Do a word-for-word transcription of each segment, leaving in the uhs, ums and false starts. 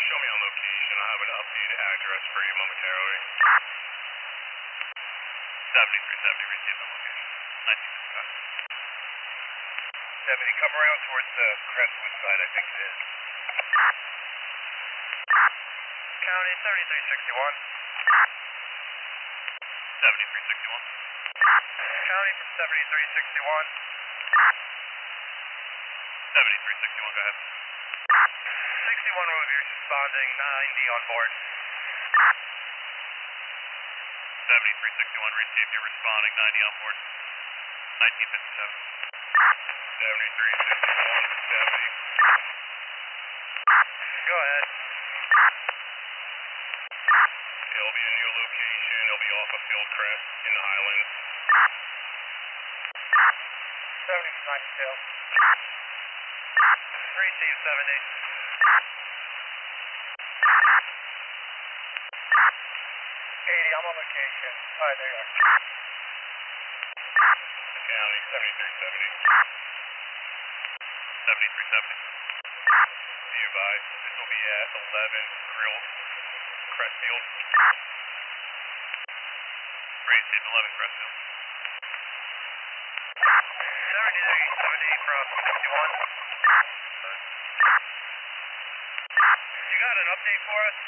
show me on location. I'll have an updated address for you momentarily. seventy-three seventy, receive the location. nineteen fifty-five. seventy, come around towards the Crestwood side, I think it is. County, seventy-three sixty-one. seventy-three sixty-one. County from seventy-three sixty-one. seventy-three sixty-one, go ahead. sixty-one Roadview responding, ninety on board. seventy-three sixty-one, received, you're responding, ninety on board. nineteen fifty-seven. seventy-three sixty-one, seventy. Go ahead. It'll be a new location, it'll be off of Fieldcrest in the Highlands. seventy from ninety-two. Receive seventy. eighty, I'm on location. Alright, there you are. County, seventy-three seventy. seventy-three seventy. Be advised, this will be at eleven Grill Crestfield. Received eleven Crestfield. seventy-three seventy from sixty-one. You got an update for us?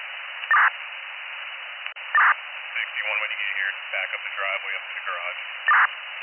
sixty-one, when you get here, back up the driveway up to the garage.